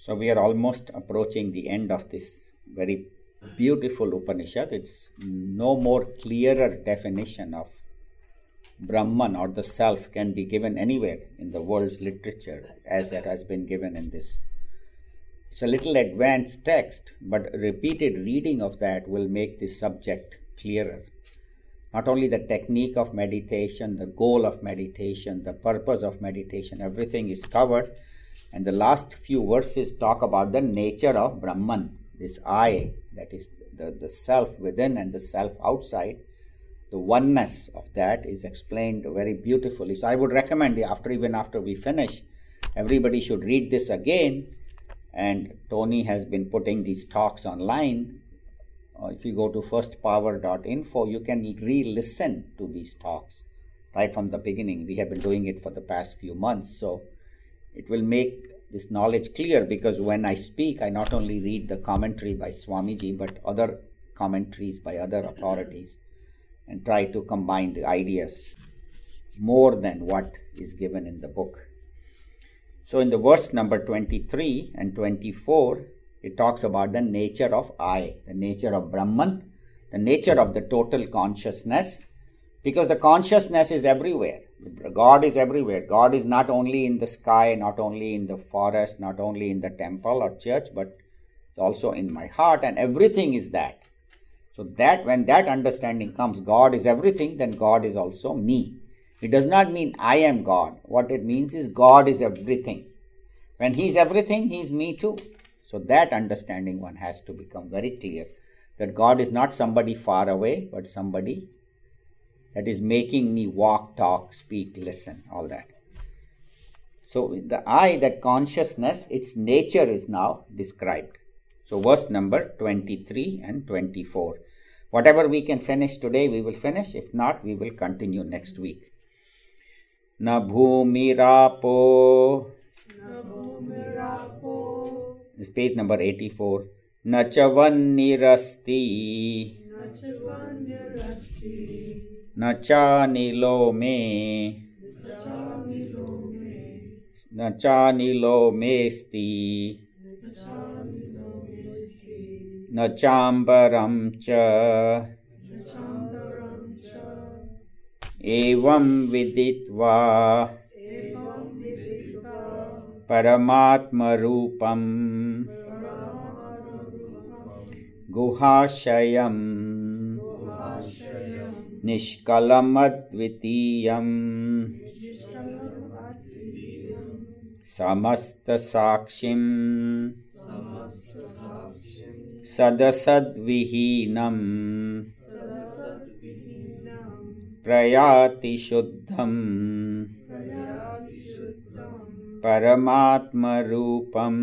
So we are almost approaching the end of this very beautiful Upanishad. It's no more clearer definition of Brahman or the self can be given anywhere in the world's literature as it has been given in this. It's a little advanced text, but repeated reading of that will make this subject clearer. Not only the technique of meditation, the goal of meditation, the purpose of meditation, everything is covered. And the last few verses talk about the nature of Brahman, this I, that is the self within and the self outside. The oneness of that is explained very beautifully. So I would recommend, even after we finish, everybody should read this again. And Tony has been putting these talks online. If you go to firstpower.info, you can re-listen to these talks right from the beginning. We have been doing it for the past few months. So it will make this knowledge clear, because when I speak, I not only read the commentary by Swamiji, but other commentaries by other authorities and try to combine the ideas more than what is given in the book. So in the verse number 23 and 24, it talks about the nature of I, the nature of Brahman, the nature of the total consciousness, because the consciousness is everywhere. God is everywhere. God is not only in the sky, not only in the forest, not only in the temple or church, but it's also in my heart, and everything is that. So that when that understanding comes, God is everything, then God is also me. It does not mean I am God. What it means is God is everything. When He is everything, He is me too. So that understanding one has to become very clear, that God is not somebody far away, but somebody that is making me walk, talk, speak, listen, all that. So the I, that consciousness, its nature is now described. So verse number 23 and 24. Whatever we can finish today, we will finish. If not, we will continue next week. Na bhumirapo. This is page number 84. Na chavannirasti. Na chanilo me. Na chanilo mesti. Na chambaram cha. Evam viditva. Paramatma rupam. Guhashayam. Nishkalamadvitiyam. Samasta sakshim. Sadasadvihinam. Prayati shuddham. Paramatma rupam.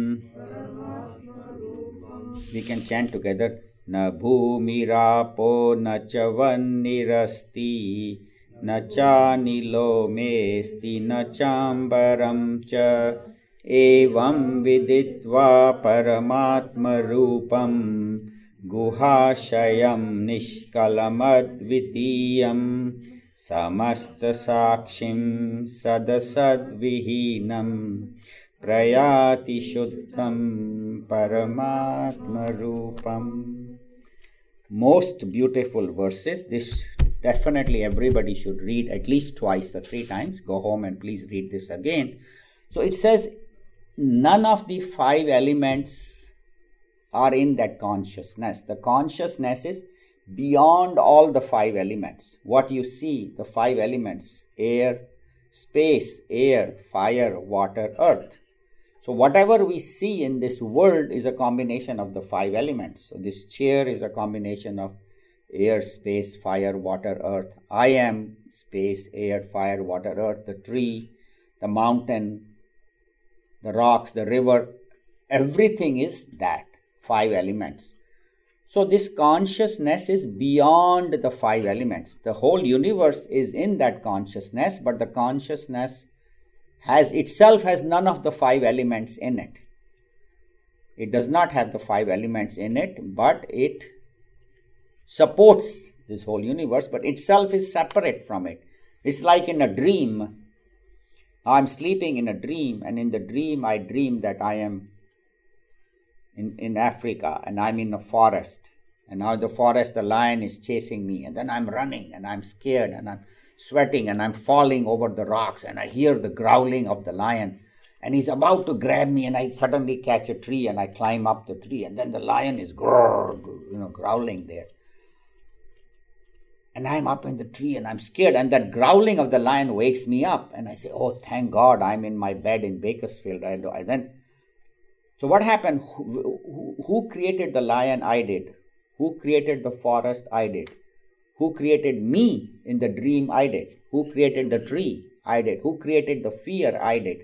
We can chant together. Na bhumirapo na chavannirasti. Na chanilo mesti na chambaram cha. Evam viditva paramatma rupam. Guhashayam nishkalamadvitiyam. Samasta sakshim sadasadvihinam. Prayati shuddham paramatma rupam. Most beautiful verses. This definitely everybody should read at least twice or three times. Go home and please read this again. So it says none of the five elements are in that consciousness. The consciousness is beyond all the five elements. What you see, the five elements: air, space, air, fire, water, earth. So whatever we see in this world is a combination of the five elements. So this chair is a combination of air, space, fire, water, earth. I am space, air, fire, water, earth. The tree, the mountain, the rocks, the river, everything is that, five elements. So this consciousness is beyond the five elements. The whole universe is in that consciousness, but the consciousness itself has none of the five elements in it. It does not have the five elements in it, but it supports this whole universe, but itself is separate from it. It's like in a dream. I'm sleeping in a dream, and in the dream I dream that I am in Africa, and I'm in a forest. And now the forest, the lion is chasing me, and then I'm running, and I'm scared, and I'm sweating, and I'm falling over the rocks, and I hear the growling of the lion, and he's about to grab me, and I suddenly catch a tree, and I climb up the tree, and then the lion is growling there. And I'm up in the tree, and I'm scared, and that growling of the lion wakes me up, and I say, oh, thank God, I'm in my bed in Bakersfield. So what happened? Who created the lion? I did. Who created the forest? I did. Who created me in the dream? I did. Who created the tree? I did. Who created the fear? I did.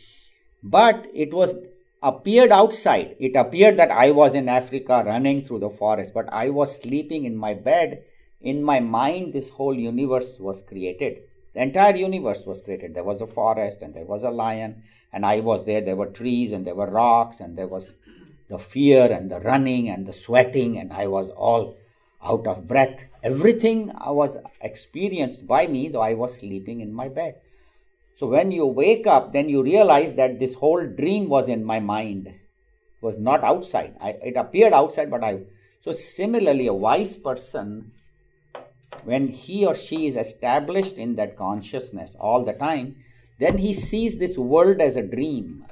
But it appeared outside. It appeared that I was in Africa running through the forest, but I was sleeping in my bed. In my mind, this whole universe was created. The entire universe was created. There was a forest, and there was a lion, and I was there. There were trees, and there were rocks, and there was the fear and the running and the sweating, and I was all out of breath. Everything was experienced by me, though I was sleeping in my bed. So when you wake up, then you realize that this whole dream was in my mind. It was not outside. It appeared outside, but So similarly, a wise person, when he or she is established in that consciousness all the time, then he sees this world as a dream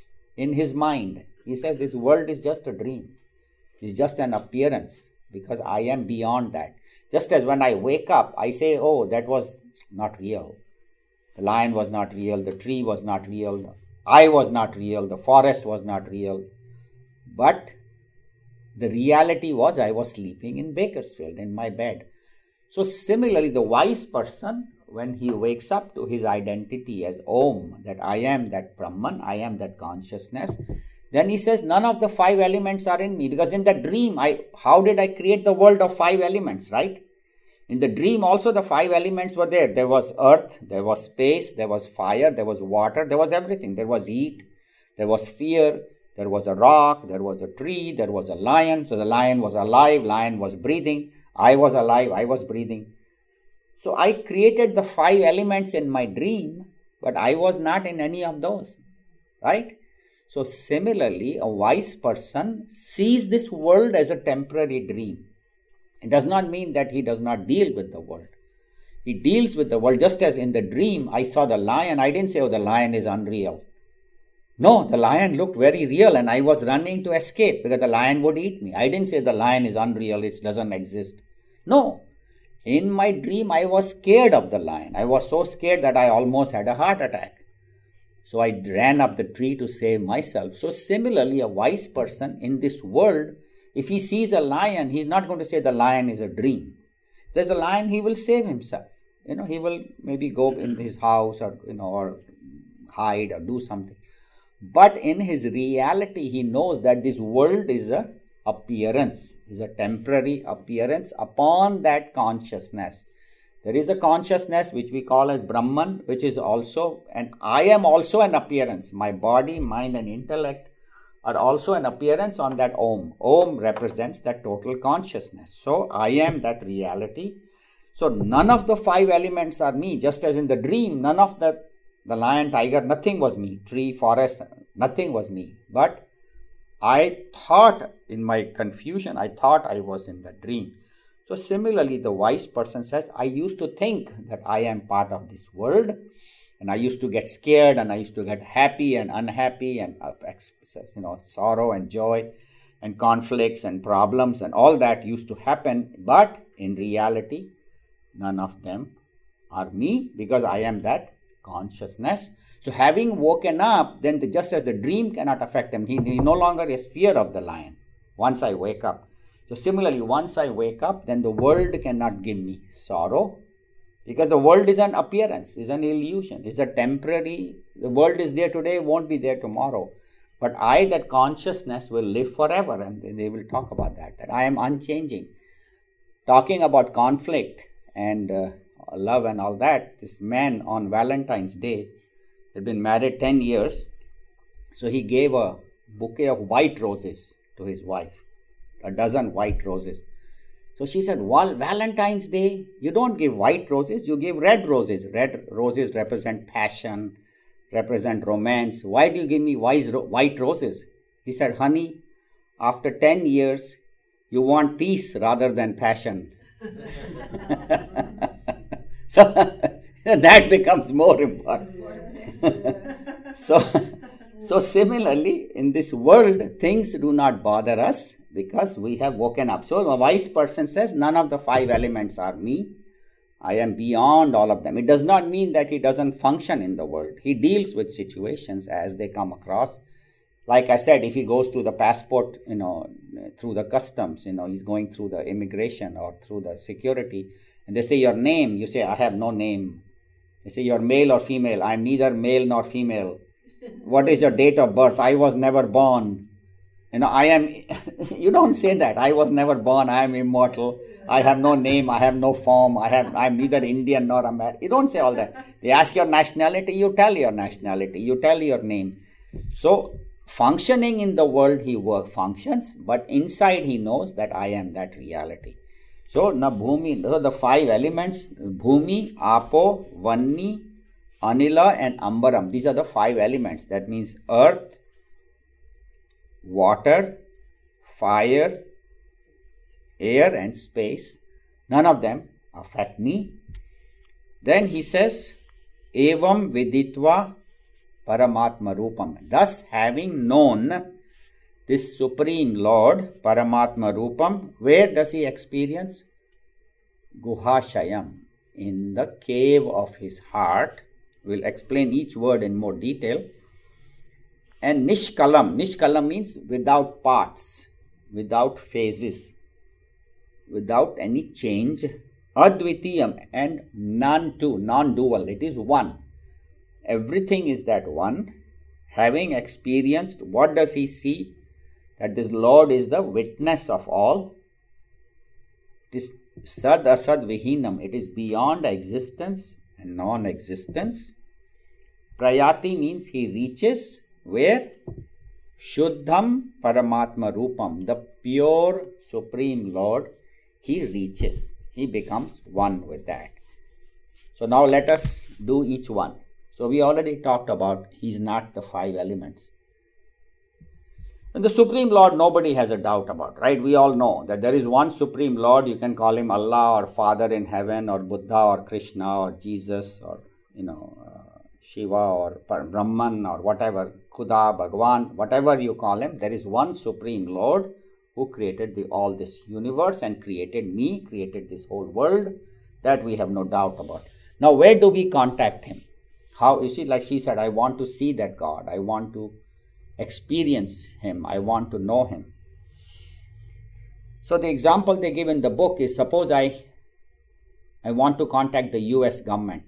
in his mind. He says this world is just a dream. It's just an appearance, because I am beyond that. Just as when I wake up, I say, oh, that was not real. The lion was not real. The tree was not real. I was not real. The forest was not real. But the reality was I was sleeping in Bakersfield in my bed. So similarly, the wise person, when he wakes up to his identity as Om, that I am that Brahman, I am that consciousness, then he says none of the 5 elements are in me, because in the dream, how did I create the world of 5 elements, right? In the dream also the 5 elements were there. There was earth, there was space, there was fire, there was water, there was everything. There was heat, there was fear, there was a rock, there was a tree, there was a lion. So the lion was alive, lion was breathing. I was alive, I was breathing. So I created the 5 elements in my dream, but I was not in any of those, right? So similarly, a wise person sees this world as a temporary dream. It does not mean that he does not deal with the world. He deals with the world. Just as in the dream, I saw the lion, I didn't say, oh, the lion is unreal. No, the lion looked very real, and I was running to escape because the lion would eat me. I didn't say the lion is unreal, it doesn't exist. No. In my dream, I was scared of the lion. I was so scared that I almost had a heart attack. So I ran up the tree to save myself. So similarly, a wise person in this world, if he sees a lion, he's not going to say the lion is a dream. If there's a lion, he will save himself. He will maybe go in his house or hide or do something. But in his reality, he knows that this world is a appearance, is a temporary appearance upon that consciousness. There is a consciousness which we call as Brahman, which is also, and I am also an appearance. My body, mind and intellect are also an appearance on that Om. Om represents that total consciousness. So I am that reality. So none of the 5 elements are me. Just as in the dream, none of the lion, tiger, nothing was me. Tree, forest, nothing was me. But I thought, in my confusion, I thought I was in the dream. So similarly, the wise person says, I used to think that I am part of this world, and I used to get scared, and I used to get happy and unhappy, and sorrow and joy and conflicts and problems, and all that used to happen. But in reality, none of them are me, because I am that consciousness. So having woken up, then just as the dream cannot affect him, he no longer has fear of the lion once I wake up. So similarly, once I wake up, then the world cannot give me sorrow, because the world is an appearance, is an illusion, is a temporary. The world is there today, won't be there tomorrow. But I, that consciousness, will live forever, and they will talk about that I am unchanging. Talking about conflict and love and all that, this man on Valentine's Day had been married 10 years. So he gave a bouquet of white roses to his wife, a dozen white roses. So she said, well, Valentine's Day, you don't give white roses, you give red roses. Red roses represent passion, represent romance. Why do you give me white roses? He said, honey, after 10 years, you want peace rather than passion. So that becomes more important. So similarly, in this world, things do not bother us because we have woken up. So a wise person says, none of the 5 elements are me. I am beyond all of them. It does not mean that he doesn't function in the world. He deals with situations as they come across. Like I said, if he goes to the passport, through the customs, he's going through the immigration or through the security, and they say your name, you say, I have no name. They say you're male or female. I'm neither male nor female. What is your date of birth? I was never born. I am, you don't say that. I was never born. I am immortal. I have no name. I have no form. I'm neither Indian nor American. You don't say all that. They ask your nationality. You tell your nationality. You tell your name. So, functioning in the world, he functions, but inside he knows that I am that reality. So, the 5 elements, Bhumi, Apo, Vanni, Anila and Ambaram. These are the 5 elements. That means earth, water, fire, air and space. None of them affect me. Then he says, Evam Viditva Paramatma Rupam. Thus, having known this Supreme Lord, Paramatma Rupam, where does he experience? Guhashayam, in the cave of his heart. We'll explain each word in more detail. And Nishkalam. Nishkalam means without parts, without phases, without any change. Advitiyam and none two, non-dual. It is one. Everything is that one. Having experienced, what does he see? That this Lord is the witness of all. It is sad asad vihinam. It is beyond existence and non-existence. Prayati means he reaches. Where? Shuddham Paramatma Rupam, the pure Supreme Lord, he reaches. He becomes one with that. So now let us do each one. So we already talked about he's not the 5 elements. And the Supreme Lord, nobody has a doubt about, right? We all know that there is one Supreme Lord. You can call him Allah or Father in heaven or Buddha or Krishna or Jesus or, Shiva or Brahman or whatever, Khuda, Bhagwan, whatever you call him, there is one Supreme Lord who created all this universe and created me, created this whole world. That we have no doubt about. Now, where do we contact him? How, you see, like she said, I want to see that God. I want to experience him. I want to know him. So the example they give in the book is, suppose I want to contact the US government.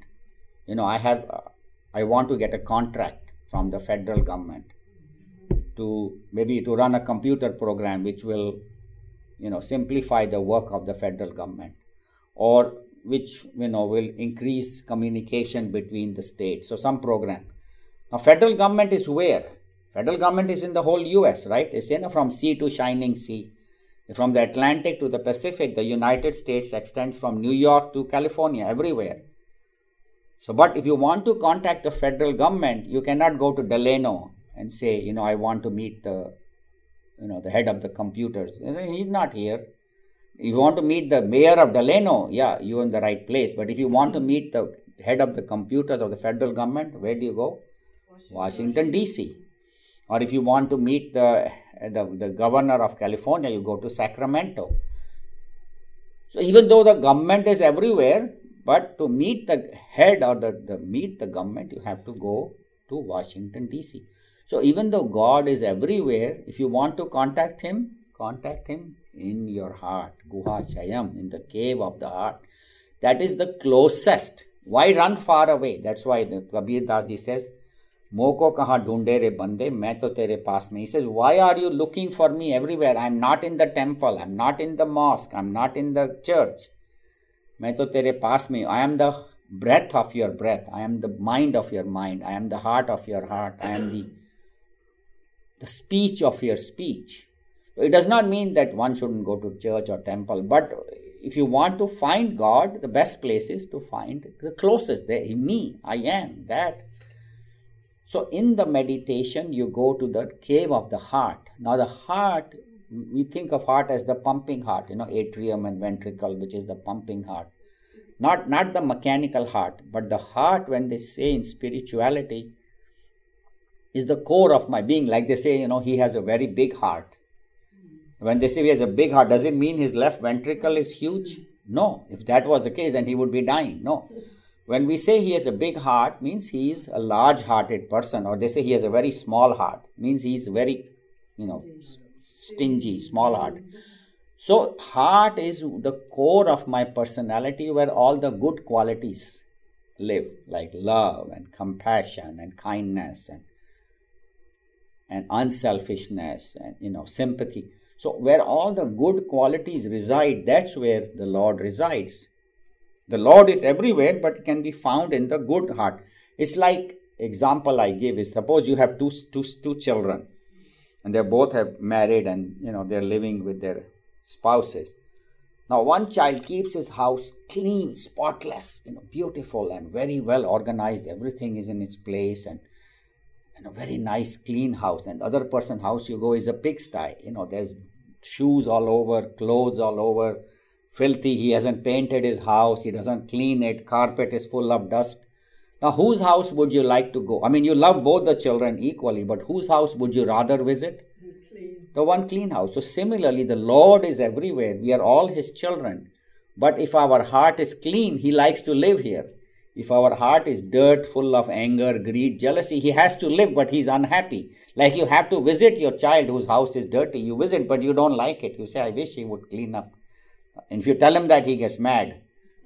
I want to get a contract from the federal government to run a computer program which will, simplify the work of the federal government, or which, will increase communication between the states. So some program. Now, federal government is where? Federal government is in the whole US, right? It's from sea to shining sea. From the Atlantic to the Pacific, the United States extends from New York to California, everywhere. So, but if you want to contact the federal government, you cannot go to Delano and say, I want to meet the head of the computers. He's not here. If you want to meet the mayor of Delano, yeah, you're in the right place. But if you want to meet the head of the computers of the federal government, where do you go? Washington, D.C. Or if you want to meet the governor of California, you go to Sacramento. So even though the government is everywhere, but to meet the head or meet the government, you have to go to Washington, D.C. So even though God is everywhere, if you want to contact him in your heart, Guha Shayam, in the cave of the heart. That is the closest. Why run far away? That's why the Kabir Das ji says, Moko kaha dhunde re bande, main to tere paas mein. He says, why are you looking for me everywhere? I'm not in the temple, I'm not in the mosque, I'm not in the church. Main to tere paas mein. I am the breath of your breath, I am the mind of your mind, I am the heart of your heart, I am the speech of your speech. It does not mean that one shouldn't go to church or temple, but if you want to find God, the best place is to find the closest. There, me, I am that. So in the meditation, you go to the cave of the heart. Now the heart We think of heart as the pumping heart, atrium and ventricle, which is the pumping heart. Not the mechanical heart, but the heart, when they say in spirituality, is the core of my being. Like they say, he has a very big heart. When they say he has a big heart, does it mean his left ventricle is huge? No. If that was the case, then he would be dying. No. When we say he has a big heart, means he is a large-hearted person. Or they say he has a very small heart, means he is very, stingy, small heart. So heart is the core of my personality, where all the good qualities live, like love and compassion and kindness and unselfishness and sympathy. So where all the good qualities reside, that's where the Lord resides. The Lord is everywhere, but can be found in the good heart. It's like, example I give is, suppose you have two children, and they both have married, and they're living with their spouses. Now one child keeps his house clean, spotless, beautiful and very well organized. Everything is in its place, and a very nice clean house. And the other person's house you go is a pigsty. There's shoes all over, clothes all over, filthy. He hasn't painted his house, he doesn't clean it, carpet is full of dust. Now whose house would you like to go? I mean, you love both the children equally, but whose house would you rather visit? The one clean house. So similarly, the Lord is everywhere. We are all his children. But if our heart is clean, he likes to live here. If our heart is dirt, full of anger, greed, jealousy, he has to live, but he's unhappy. Like you have to visit your child whose house is dirty. You visit, but you don't like it. You say, I wish he would clean up. And if you tell him that, he gets mad.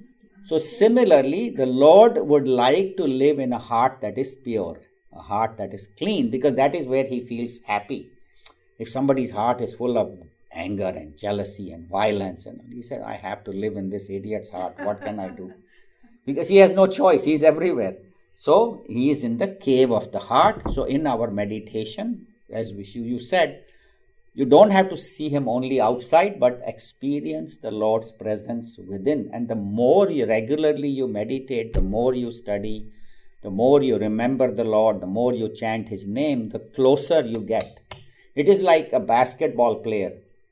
So similarly, the Lord would like to live in a heart that is pure, a heart that is clean, because that is where he feels happy. If somebody's heart is full of anger and jealousy and violence, and he says, I have to live in this idiot's heart. What can I do? Because he has no choice. He is everywhere. So he is in the cave of the heart. So in our meditation, as you said, you don't have to see him only outside, but experience the Lord's presence within. And the more regularly you meditate, the more you study, the more you remember the Lord, the more you chant his name, the closer you get. It is like a basketball player.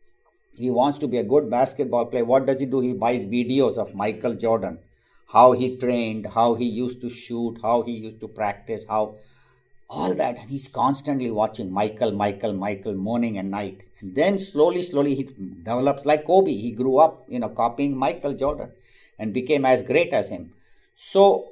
He wants to be a good basketball player. What does he do? He buys videos of Michael Jordan, how he trained, how he used to shoot, how he used to practice, how all that. And he's constantly watching Michael morning and night. And then slowly he develops like Kobe. He grew up, copying Michael Jordan and became as great as him. So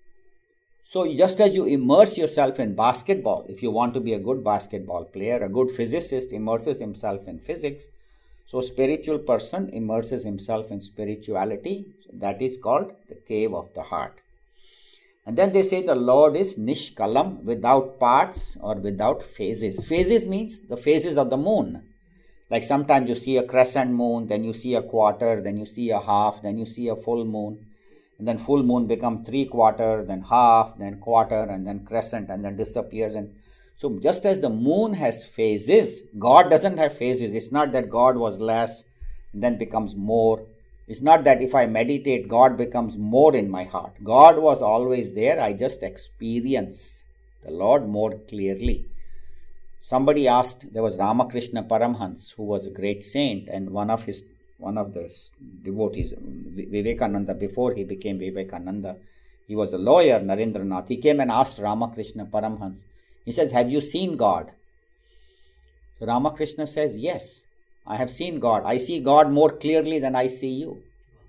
just as you immerse yourself in basketball, if you want to be a good basketball player, a good physicist immerses himself in physics. So a spiritual person immerses himself in spirituality. That is called the cave of the heart. And then they say the Lord is Nishkalam, without parts or without phases. Phases means the phases of the moon. Like sometimes you see a crescent moon, then you see a quarter, then you see a half, then you see a full moon. And then full moon becomes 3/4, then half, then quarter, and then crescent, and then disappears. And so just as the moon has phases, God doesn't have phases. It's not that God was less and then becomes more. It's not that if I meditate, God becomes more in my heart. God was always there. I just experience the Lord more clearly. Somebody asked, there was Ramakrishna Paramhans, who was a great saint, and one of the devotees, Vivekananda, before he became Vivekananda, he was a lawyer, Narendranath. He came and asked Ramakrishna Paramhans. He says, have you seen God? So Ramakrishna says, yes, I have seen God. I see God more clearly than I see you.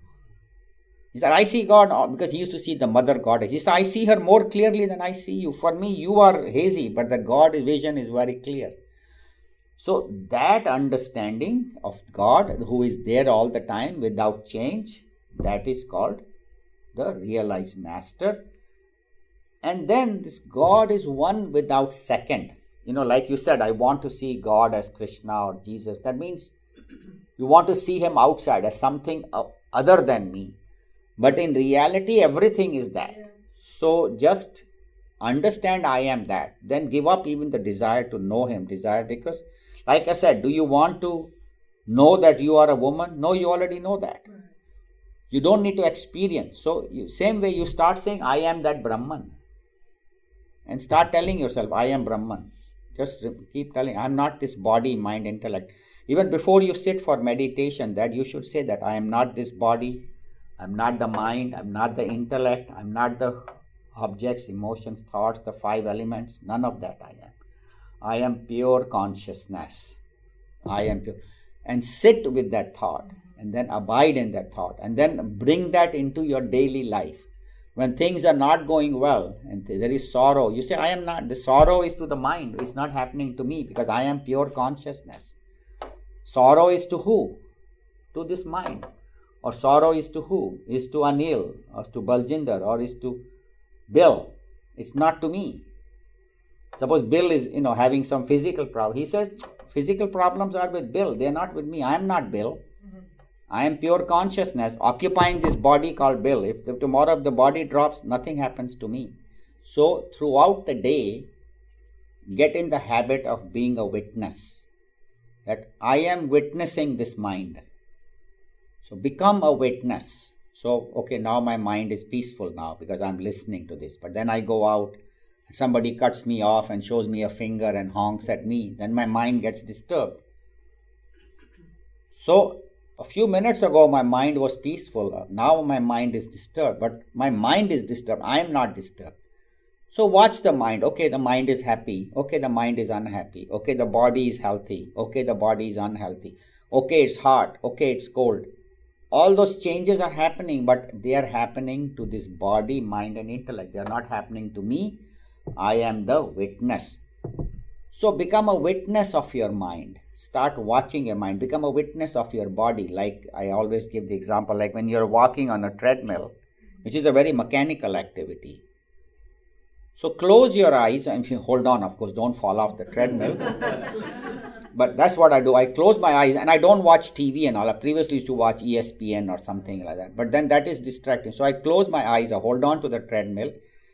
He said, I see God, because he used to see the mother goddess. He said, I see her more clearly than I see you. For me, you are hazy, but the God vision is very clear. So that understanding of God, who is there all the time without change, that is called the realized master. And then this God is one without second. Like you said, I want to see God as Krishna or Jesus. That means you want to see him outside as something other than me. But in reality, everything is that. So just understand I am that. Then give up even the desire to know him. Because, like I said, do you want to know that you are a woman? No, you already know that. You don't need to experience. So same way you start saying, I am that Brahman. And start telling yourself, I am Brahman. Just keep telling, I am not this body, mind, intellect. Even before you sit for meditation, that you should say that I am not this body, I'm not the mind, I'm not the intellect, I'm not the objects, emotions, thoughts, the 5 elements, none of that I am. I am pure consciousness. I am pure. And sit with that thought, and then abide in that thought, and then bring that into your daily life. When things are not going well and there is sorrow, you say, I am not. The sorrow is to the mind. It's not happening to me because I am pure consciousness. Sorrow is to who? To this mind. Or sorrow is to who? Is to Anil, or to Baljinder, or is to Bill. It's not to me. Suppose Bill is, having some physical problem. He says, physical problems are with Bill. They are not with me. I am not Bill. I am pure consciousness occupying this body called Bill. If tomorrow the body drops, nothing happens to me. So throughout the day, get in the habit of being a witness. That I am witnessing this mind. So become a witness. So, okay, now my mind is peaceful now because I'm listening to this. But then I go out, somebody cuts me off and shows me a finger and honks at me. Then my mind gets disturbed. So, a few minutes ago, my mind was peaceful. Now my mind is disturbed. But my mind is disturbed. I am not disturbed. So watch the mind. Okay, the mind is happy. Okay, the mind is unhappy. Okay, the body is healthy. Okay, the body is unhealthy. Okay, it's hot. Okay, it's cold. All those changes are happening, but they are happening to this body, mind and intellect. They are not happening to me. I am the witness. So become a witness of your mind. Start watching your mind. Become a witness of your body. Like I always give the example, like when you're walking on a treadmill, which is a very mechanical activity. So close your eyes, and if you hold on, of course, don't fall off the treadmill. But that's what I do. I close my eyes and I don't watch TV and all. I previously used to watch ESPN or something like that. But then that is distracting. So I close my eyes, I hold on to the treadmill.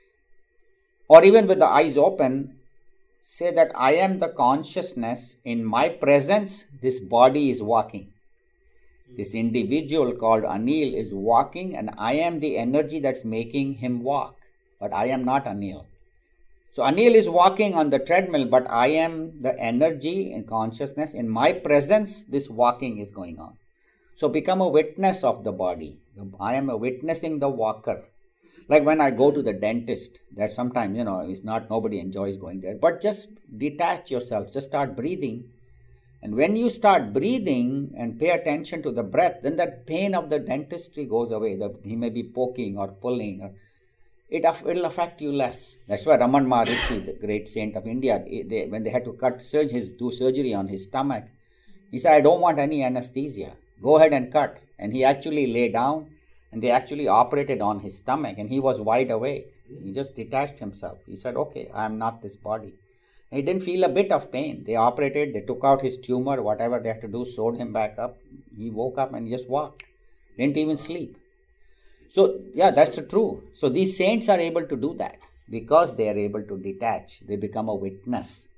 Or even with the eyes open, say that I am the consciousness. In my presence, this body is walking. This individual called Anil is walking, and I am the energy that's making him walk. But I am not Anil. So Anil is walking on the treadmill, but I am the energy and consciousness. In my presence, this walking is going on. So become a witness of the body. I am witnessing the walker. Like when I go to the dentist, that sometimes, it's not, nobody enjoys going there. But just detach yourself, just start breathing. And when you start breathing and pay attention to the breath, then that pain of the dentistry goes away. He may be poking or pulling, it'll affect you less. That's why Raman Maharishi, the great saint of India, when they had to do surgery on his stomach, he said, I don't want any anesthesia. Go ahead and cut. And he actually lay down, and they actually operated on his stomach, and he was wide awake. He just detached himself. He said, okay, I am not this body. And he didn't feel a bit of pain. They operated, they took out his tumor, whatever they had to do, sewed him back up. He woke up and just walked. Didn't even sleep. So, yeah, that's true. So, these saints are able to do that because they are able to detach. They become a witness.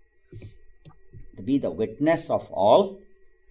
To be the witness of all.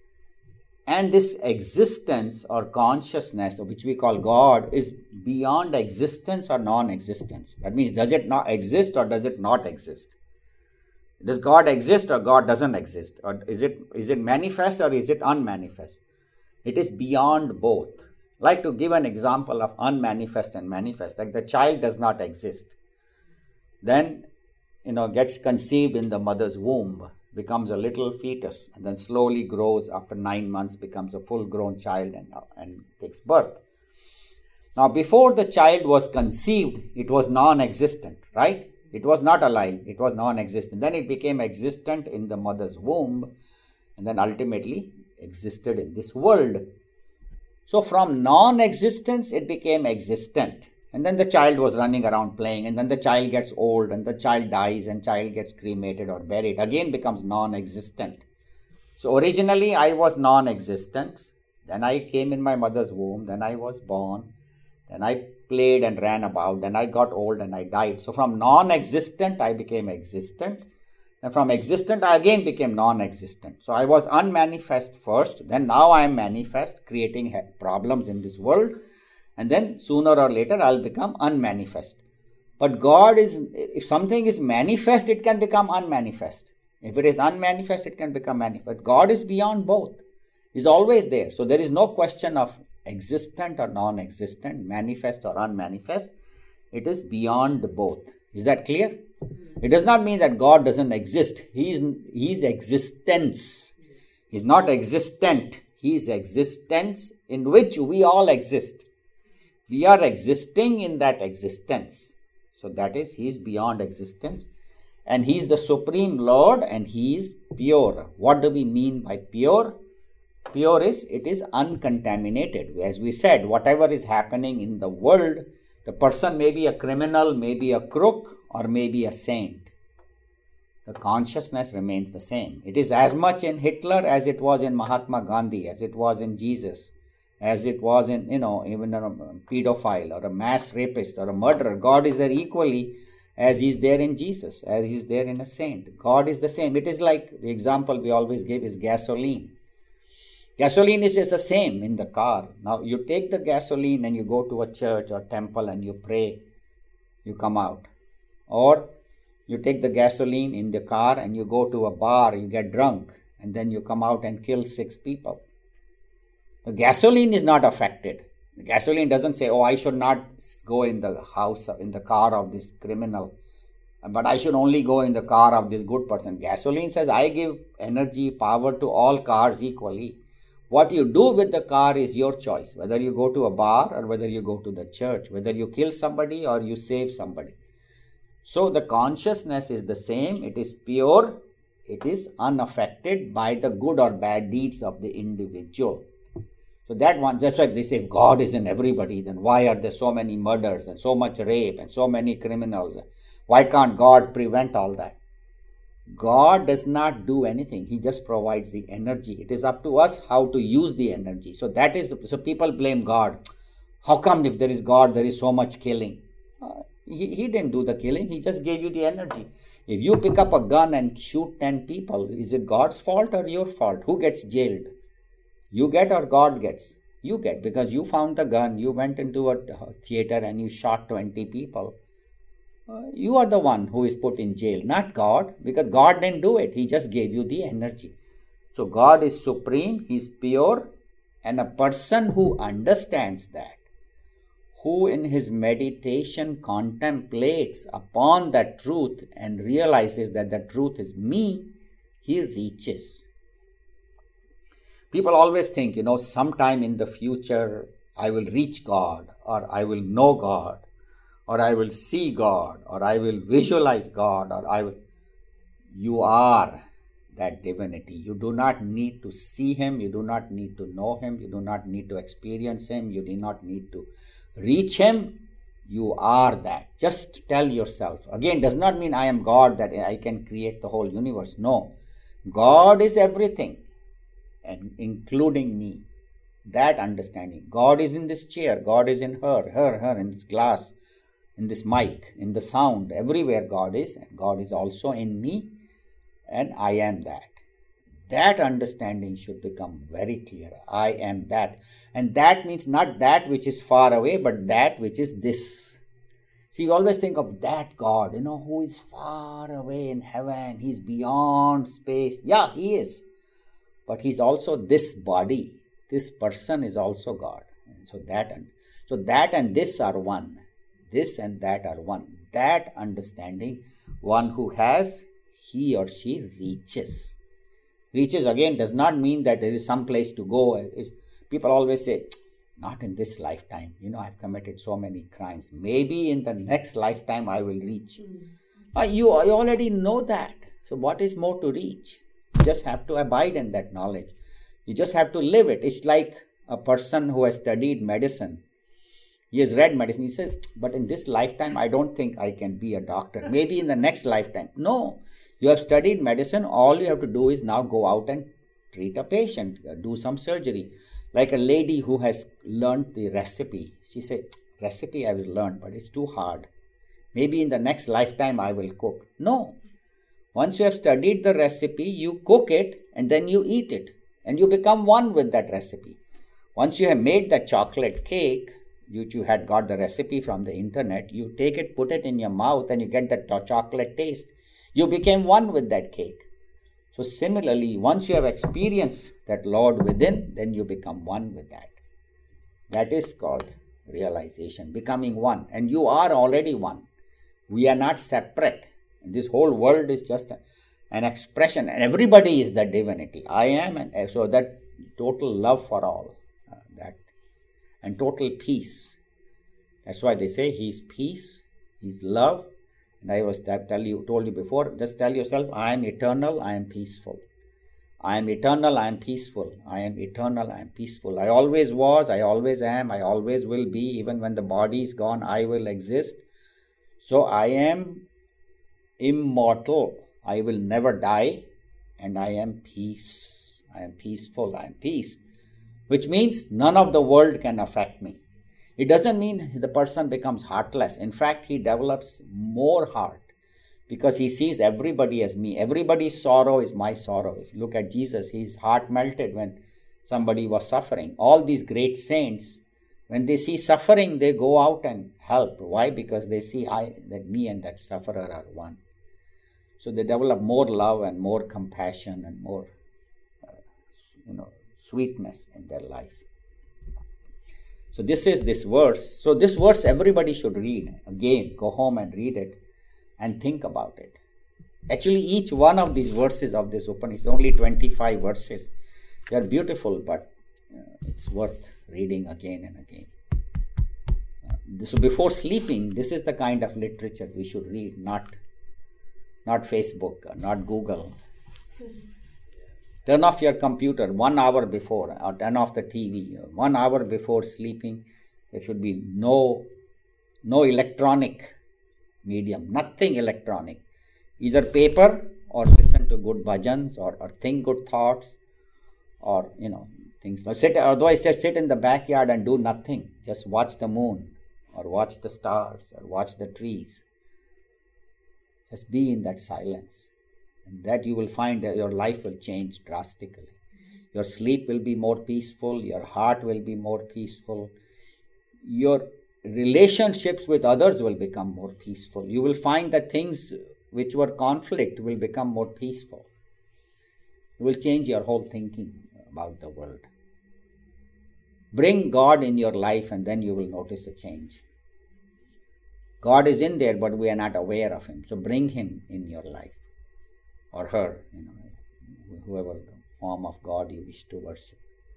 And this existence or consciousness, which we call God, is beyond existence or non-existence. That means, does it not exist or does it not exist? Does God exist or God doesn't exist? Or is it manifest or is it unmanifest? It is beyond both. Like to give an example of unmanifest and manifest, like the child does not exist. Then, gets conceived in the mother's womb, becomes a little fetus, and then slowly grows after 9 months, becomes a full-grown child and takes birth. Now, before the child was conceived, it was non-existent, right? It was not alive. It was non-existent. Then it became existent in the mother's womb, and then ultimately existed in this world. So from non-existence, it became existent. And then the child was running around playing, and then the child gets old, and the child dies, and child gets cremated or buried. Again becomes non-existent. So originally I was non-existent. Then I came in my mother's womb. Then I was born. Then I played and ran about. Then I got old and I died. So from non-existent, I became existent. And from existent, I again became non-existent. So I was unmanifest first, then now I am manifest, creating problems in this world. And then sooner or later, I'll become unmanifest. But God is, if something is manifest, it can become unmanifest. If it is unmanifest, it can become manifest. God is beyond both. He's always there. So there is no question of existent or non-existent, manifest or unmanifest. It is beyond both. Is that clear? It does not mean that God doesn't exist. He is existence. He's not existent. He is existence in which we all exist. We are existing in that existence. So that is, He is beyond existence. And He is the Supreme Lord and He is pure. What do we mean by pure? Pure is, it is uncontaminated. As we said, whatever is happening in the world, the person may be a criminal, may be a crook, or may be a saint. The consciousness remains the same. It is as much in Hitler as it was in Mahatma Gandhi, as it was in Jesus, as it was in, even a pedophile or a mass rapist or a murderer. God is there equally as He is there in Jesus, as He is there in a saint. God is the same. It is like the example we always give is gasoline. Gasoline is the same in the car. Now you take the gasoline and you go to a church or temple and you pray, you come out. Or you take the gasoline in the car and you go to a bar, you get drunk, and then you come out and kill 6 people. The gasoline is not affected. The gasoline doesn't say, oh, I should not go in the house, in the car of this criminal, but I should only go in the car of this good person. Gasoline says, I give energy, power to all cars equally. What you do with the car is your choice, whether you go to a bar or whether you go to the church, whether you kill somebody or you save somebody. So the consciousness is the same. It is pure. It is unaffected by the good or bad deeds of the individual. So that's why they say if God is in everybody, then why are there so many murders and so much rape and so many criminals? Why can't God prevent all that? God does not do anything. He just provides the energy. It is up to us how to use the energy. So so people blame God. How come if there is God, there is so much killing? He didn't do the killing. He just gave you the energy. If you pick up a gun and shoot 10 people, is it God's fault or your fault? Who gets jailed? You get or God gets? You get, because you found the gun. You went into a theater and you shot 20 people. You are the one who is put in jail, not God, because God didn't do it. He just gave you the energy. So God is supreme, He is pure, and a person who understands that, who in his meditation contemplates upon that truth and realizes that the truth is me, he reaches. People always think, sometime in the future I will reach God, or I will know God, or I will see God, or I will visualize God, You are that divinity. You do not need to see Him, you do not need to know Him, you do not need to experience Him, you do not need to reach Him. You are that. Just tell yourself. Again, does not mean I am God, that I can create the whole universe. No. God is everything, and including me. That understanding. God is in this chair, God is in her, in this glass, in this mic, in the sound, everywhere God is, and God is also in me, and I am that. That understanding should become very clear. I am that. And that means not that which is far away, but that which is this. See, you always think of that God, who is far away in heaven. He's beyond space. Yeah, He is. But He's also this body. This person is also God. So that and this are one. This and that are one. That understanding, one who has, he or she reaches. Reaches again does not mean that there is some place to go. People always say, not in this lifetime. I've committed so many crimes. Maybe in the next lifetime I will reach. You already know that. So what is more to reach? You just have to abide in that knowledge. You just have to live it. It's like a person who has studied medicine. He has read medicine. He says, but in this lifetime, I don't think I can be a doctor. Maybe in the next lifetime. No. You have studied medicine. All you have to do is now go out and treat a patient, do some surgery. Like a lady who has learned the recipe. She said, recipe I will learn, but it's too hard. Maybe in the next lifetime I will cook. No. Once you have studied the recipe, you cook it and then you eat it. And you become one with that recipe. Once you have made that chocolate cake, you had got the recipe from the internet, you take it, put it in your mouth, and you get that chocolate taste. You became one with that cake. So similarly, once you have experienced that Lord within, then you become one with that. That is called realization, becoming one. And you are already one. We are not separate. And this whole world is just an expression. And everybody is the divinity. I am. And so that total love for all. And total peace. That's why they say He's peace, He's love. And I told you before, just tell yourself, I am eternal, I am peaceful. I am eternal, I am peaceful. I am eternal, I am peaceful. I always was, I always am, I always will be. Even when the body is gone, I will exist. So I am immortal. I will never die. And I am peace. I am peaceful, I am peace. Which means none of the world can affect me. It doesn't mean the person becomes heartless. In fact, he develops more heart because he sees everybody as me. Everybody's sorrow is my sorrow. If you look at Jesus, his heart melted when somebody was suffering. All these great saints, when they see suffering, they go out and help. Why? Because they see that me and that sufferer are one. So they develop more love and more compassion and more sweetness in their life. So this is this verse. So this verse everybody should read. Again, go home and read it and think about it. Actually, each one of these verses of this Upanishad is only 25 verses. They are beautiful, but it's worth reading again and again. So before sleeping, this is the kind of literature we should read, not Facebook, not Google. Turn off your computer 1 hour before, or turn off the TV. 1 hour before sleeping, there should be no electronic medium, nothing electronic. Either paper or listen to good bhajans or think good thoughts or, things. Otherwise, just sit in the backyard and do nothing. Just watch the moon or watch the stars or watch the trees. Just be in that silence. And that you will find that your life will change drastically. Your sleep will be more peaceful. Your heart will be more peaceful. Your relationships with others will become more peaceful. You will find that things which were conflict will become more peaceful. You will change your whole thinking about the world. Bring God in your life and then you will notice a change. God is in there, but we are not aware of Him. So bring Him in your life. Or her, whoever the form of God you wish to worship.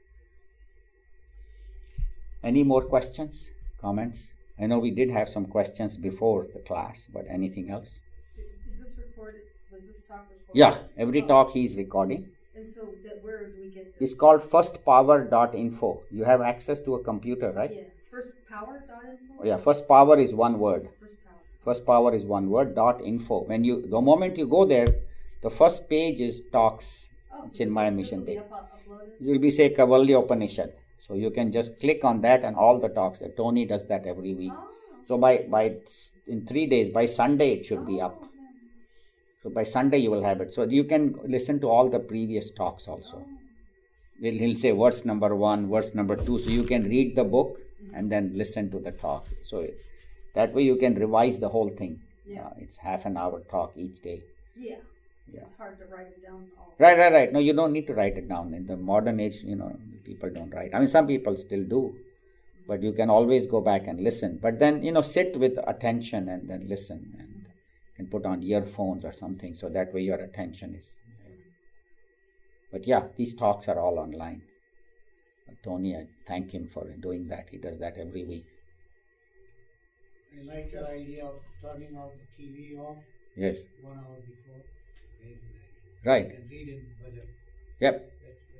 Any more questions, comments? I know we did have some questions before the class, but anything else? Is this recorded? Was this talk recorded? Yeah, every talk he is recording. And so where do we get this? It's called firstpower.info. You have access to a computer, right? Yeah, firstpower.info? Yeah, first power is one word. First Power is one word, .info. The moment you go there, the first page is talks. It's in my mission page. It will be say Kaivalya Upanishad. So you can just click on that and all the talks. Tony does that every week. So in 3 days, by Sunday it should be up. So by Sunday you will have it. So you can listen to all the previous talks also. He'll say verse number 1, verse number 2. So you can read the book and then listen to the talk. So that way you can revise the whole thing. Yeah. It's half an hour talk each day. Yeah. It's hard to write it down. Right. No, you don't need to write it down. In the modern age, people don't write. I mean, some people still do. But you can always go back and listen. But then, sit with attention and then listen. And you can put on earphones or something. So that way your attention is there. But yeah, these talks are all online. Tony, I thank him for doing that. He does that every week. I like your idea of turning off the TV off. Yes. 1 hour before. Right. You can read in budget. Yep.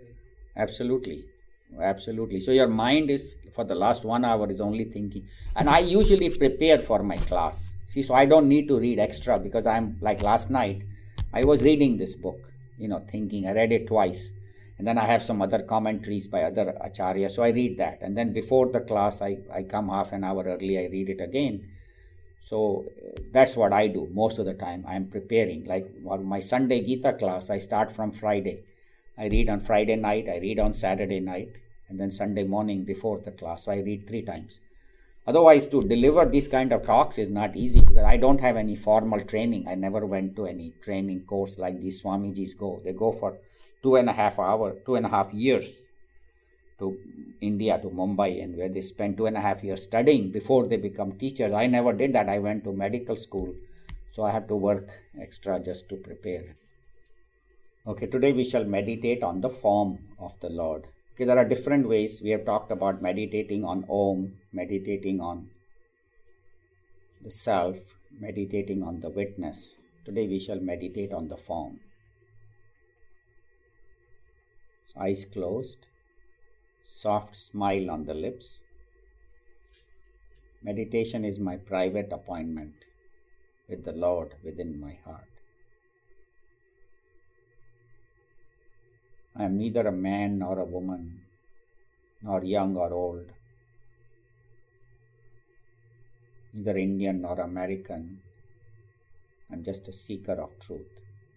Absolutely. So your mind is, for the last 1 hour, is only thinking. And I usually prepare for my class. See, so I don't need to read extra because I'm, like last night, I was reading this book, thinking. I read it twice. And then I have some other commentaries by other acharyas. So I read that. And then before the class, I come half an hour early, I read it again. So that's what I do most of the time. I'm preparing. Like my Sunday Gita class, I start from Friday. I read on Friday night, I read on Saturday night, and then Sunday morning before the class. So I read 3 times. Otherwise, to deliver these kind of talks is not easy because I don't have any formal training. I never went to any training course like these Swamijis go. They go for 2.5 years to India, to Mumbai, and where they spend 2.5 years studying before they become teachers. I never did that. I went to medical school, so I have to work extra just to prepare. Okay, today we shall meditate on the form of the Lord. Okay, there are different ways. We have talked about meditating on Om, meditating on the self, meditating on the witness. Today we shall meditate on the form. So eyes closed, soft smile on the lips. Meditation is my private appointment with the Lord within my heart. I am neither a man nor a woman, nor young or old, neither Indian nor American. I am just a seeker of truth.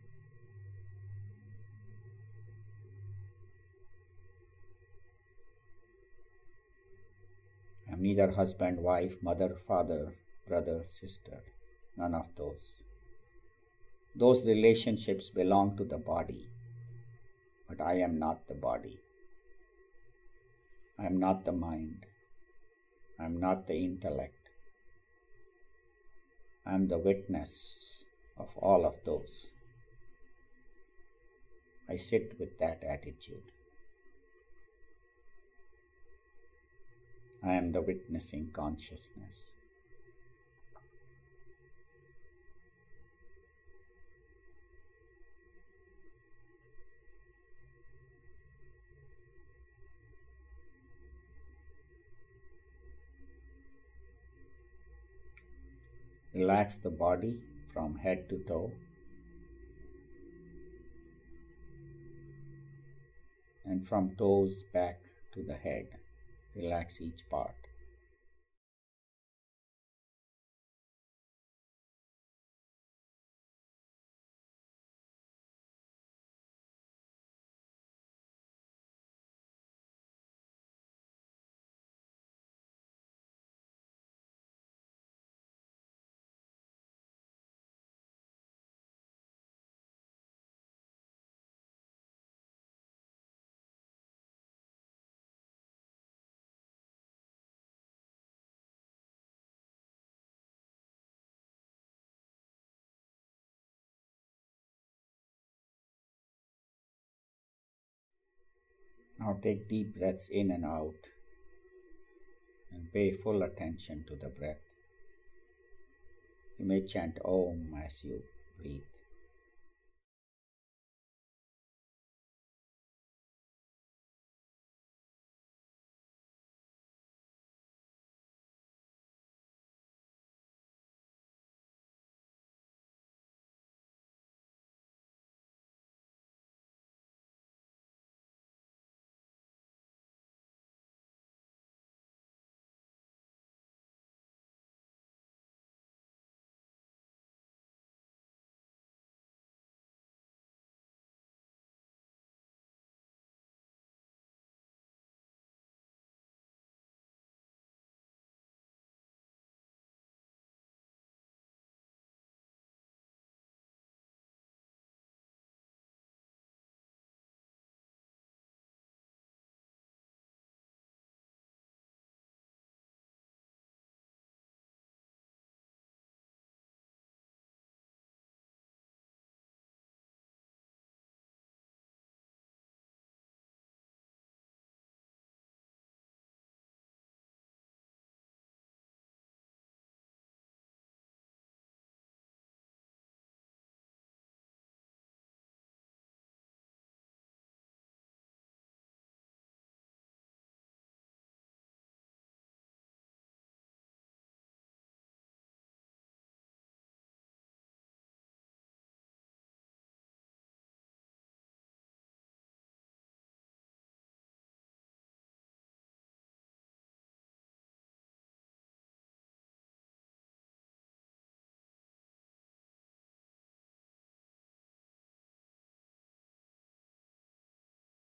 I am neither husband, wife, mother, father, brother, sister, none of those. Those relationships belong to the body, but I am not the body. I am not the mind. I am not the intellect. I am the witness of all of those. I sit with that attitude. I am the witnessing consciousness. Relax the body from head to toe. And from toes back to the head. Relax each part. Now take deep breaths in and out and pay full attention to the breath. You may chant Om as you breathe.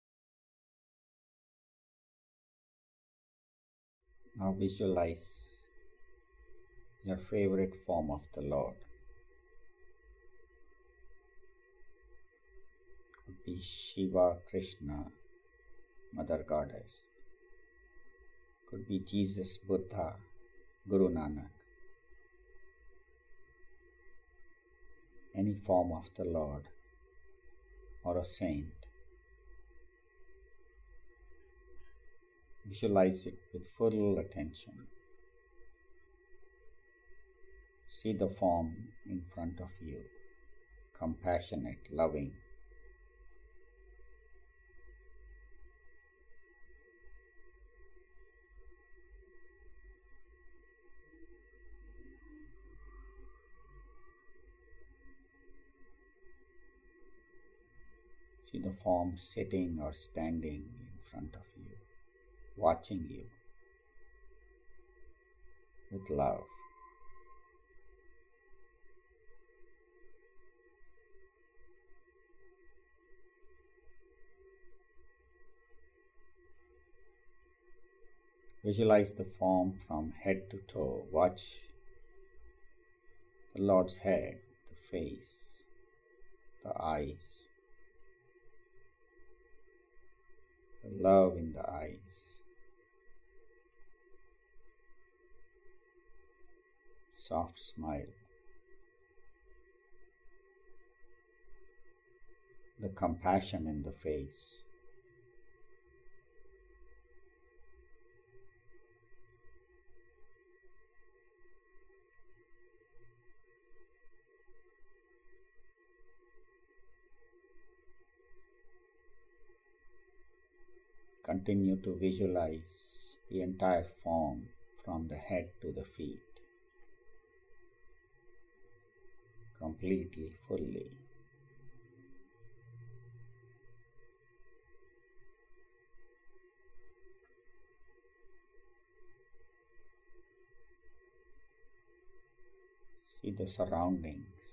Now visualize your favorite form of the Lord. Could be Shiva, Krishna, Mother Goddess. Could be Jesus, Buddha, Guru Nanak. Any form of the Lord or a saint. Visualize it with full attention. See the form in front of you, compassionate, loving. See the form sitting or standing in front of you, watching you with love. Visualize the form from head to toe. Watch the Lord's head, the face, the eyes, the love in the eyes, soft smile, the compassion in the face. Continue to visualize the entire form from the head to the feet, completely, fully. See the surroundings.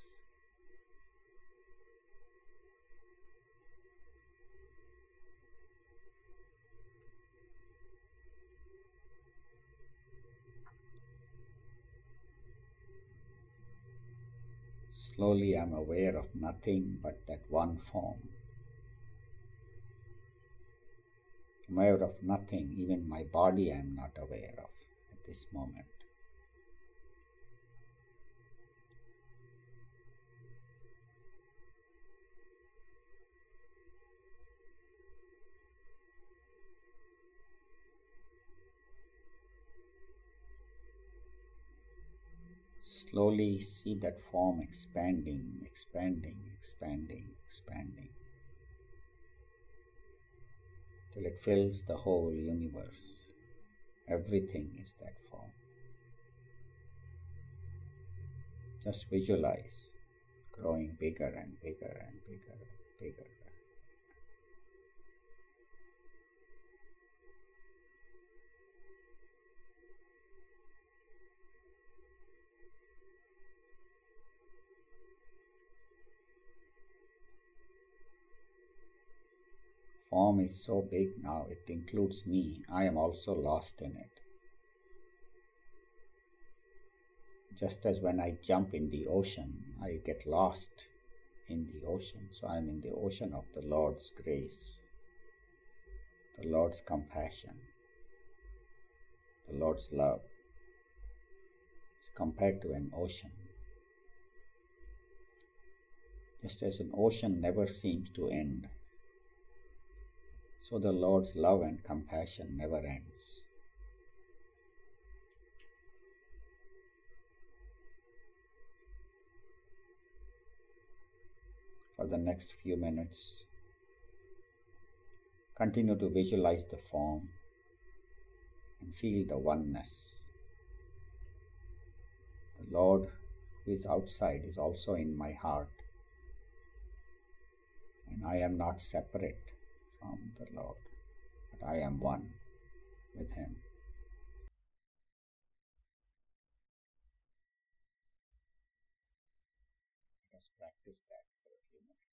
Slowly I am aware of nothing but that one form. I am aware of nothing, even my body I am not aware of at this moment. Slowly see that form expanding, expanding, expanding, expanding, till it fills the whole universe. Everything is that form. Just visualize growing bigger and bigger and bigger and bigger. Form is so big now, it includes me. I am also lost in it. Just as when I jump in the ocean, I get lost in the ocean. So I am in the ocean of the Lord's grace, the Lord's compassion, the Lord's love. It's compared to an ocean. Just as an ocean never seems to end, so the Lord's love and compassion never ends. For the next few minutes, continue to visualize the form and feel the oneness. The Lord who is outside is also in my heart, and I am not separate from the Lord, but I am one with Him. Let us practice that for a few minutes.